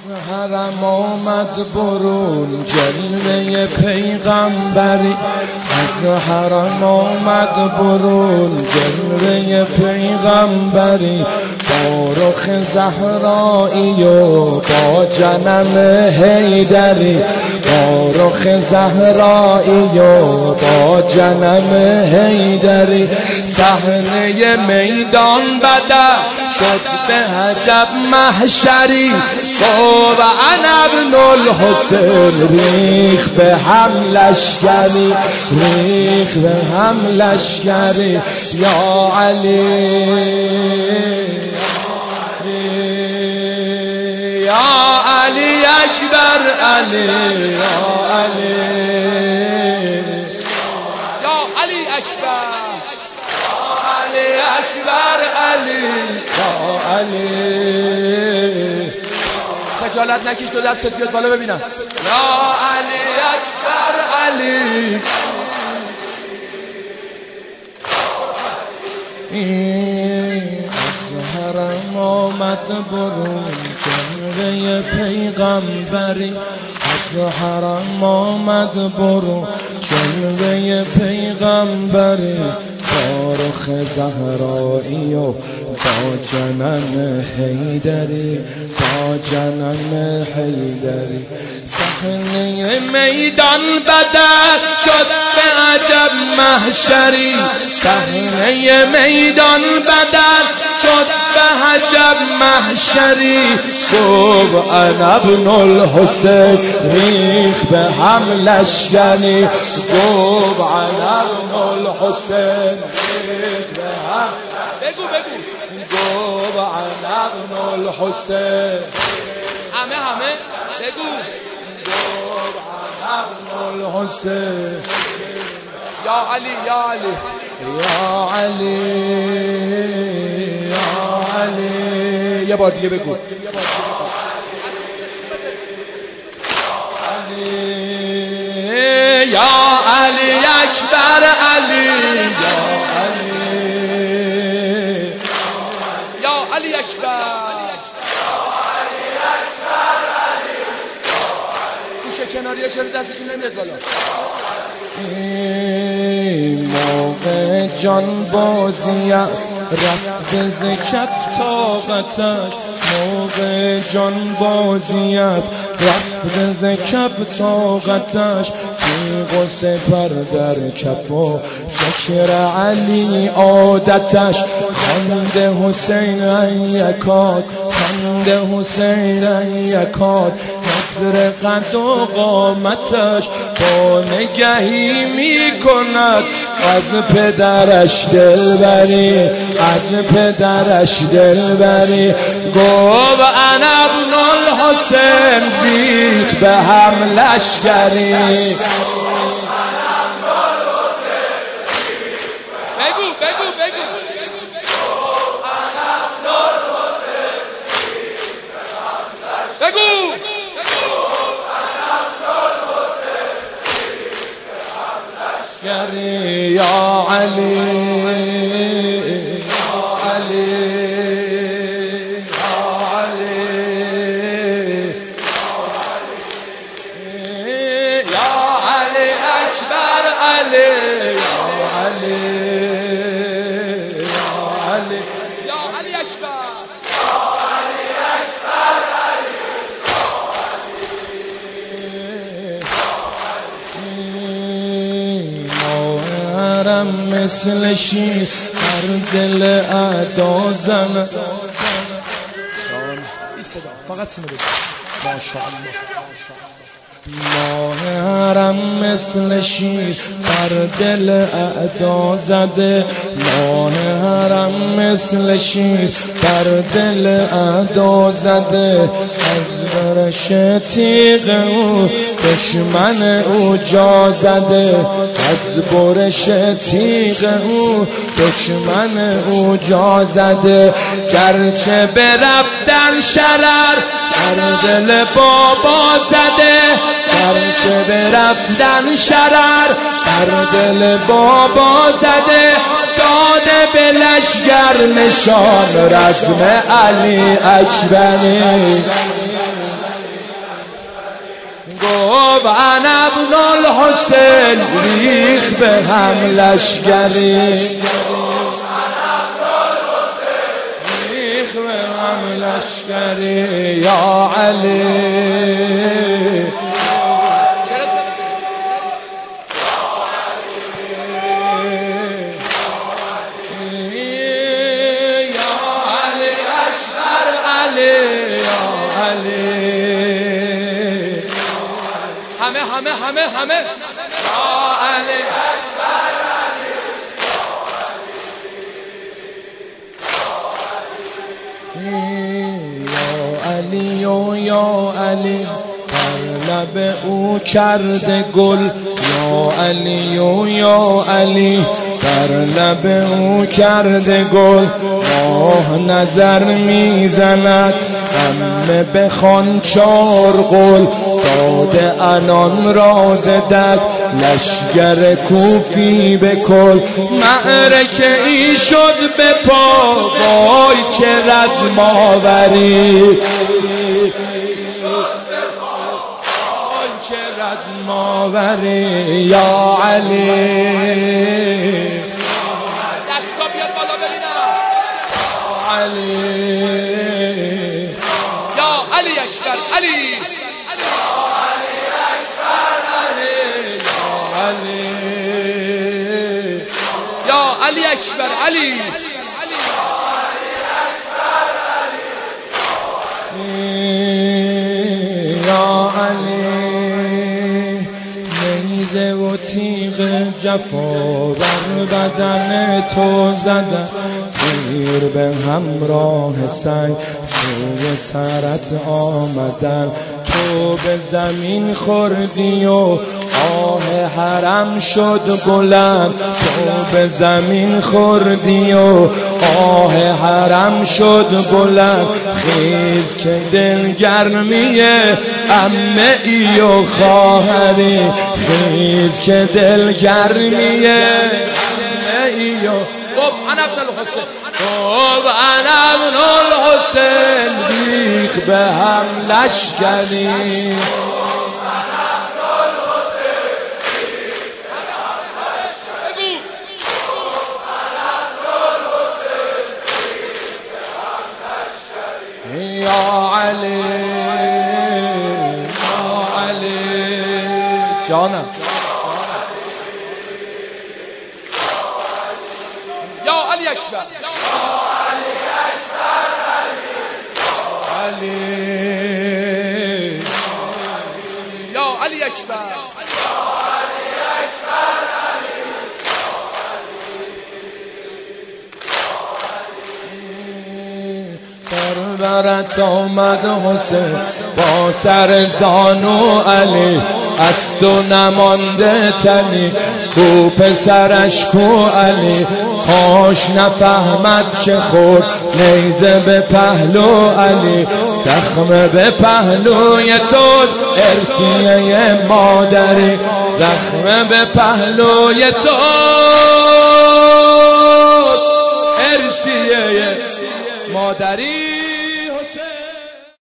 حرم آمد برون جلوه پیغمبری، از حرم آمد برون جلوه پیغمبری، با رخ زهرایی و با جنم حیدری، با رخ زهرایی و با جنم حیدری. صحنه میدان بدر شد به عجب محشری، و انا ابن الحسین ریخ به هم لشکری، ریخ به هم لشکری. یا علی یا علی اکبر علی، یا علی یا علی اکبر، یا علی اکبر علی، یا علی. خجالت نکش، دو دستت بیاد بالا ببینم. یا علی اکبر علی. از حرم آمد برون جلوه پیغمبری، از حرم آمد برون جلوه پیغمبری، با رخ زهرایی و با جنم حیدری، با جنم حیدری. صحنه میدان بدر شد به عجب محشری، صحنه میدان بدر شد به عجب محشری. گفت انا ابن الحسین ریخ به هم لشکری، گفت انا ابن الحسین ریخ به هم. بگو بگو. گفت انا ابن الحسین، همه بگو. گفت انا ابن الحسین. یا علی یا علی یا علی یا علی. یه بار دیگه بگو. یا علی اکبر علی، یا علی یا علی اکبر، گوشه کناریه چرا دستتون نمیاد بالا؟ موقع جان بازی است رفت ز کف طاقتش، موقع جان بازی است رفت ز کف طاقتش. تیغ و سپر در کف و فکر علی عادتش، خنده حسین ایکاد، خنده حسین ایکاد. نظر قد و قامتش با نگهی می کند از پدرش دلبری، از پدرش دلبری. گفت انا ابن الحسین ریخ به هم لشکری. بگو بگو بگو. بگو. یا علی یا علی یا علی یا علی اکبر علی، یا علی یا علی یا علی اکبر، یا علی اکبر علی، مثل شیر در دل ادا زن. فقط سینه بگو ماشاءالله. ماه حرم مثل شیر در دل اعدا زده، ماه حرم مثل شیر در دل اعدا زده. از برش تیغ او دشمن او جا زده، از برش تیغ او دشمن او جا زده. گرچه برفتن شرر در دل بابا زده، گرچه برفتن شرر در دل بابا زده. داده به لشگر نشان رزم علی اکبری. انا ابن الحسین ریخ به هم لشگری ریخ به هم لشگری یا علی همه یا علی اکبر علی یا علی بر لب او کرده گل یا علی یا علی بر لب او کرده گل ماه نظر میزند همه بخوان 4 قول داده انان راز دست لشگر کوفی به کل معرکه ای شد به پا وای چه رزم آوری چه رزم آوری یا علی دستا بیاد بالا ببینم علی یا علی اکبر علی علی اکبر علی یا علی نیزه و تیغ جفا بر بدن تو زدن تیر به همراه سنگ سوی سرت آمدن تو به زمین خوردی و آه حرم شد بلند تو به زمین خوردی و آه حرم شد بلند خیز که دل گرمیه عمه ای و خواهری خیز که دل گرمیه عمه ای و انا ابن الحسین انا ابن الحسین ریخ به هم لشگری یا علی جانم یا علی اکبر علی یا علی اکبر برت آمد حسین با سر زانو علی از تو نمانده تنی کو پسرش کو علی کاش نفهمد که خود نیزه به پهلو علی زخم به پهلوی توست ارسیه مادری زخم به پهلوی توست ارسیه مادری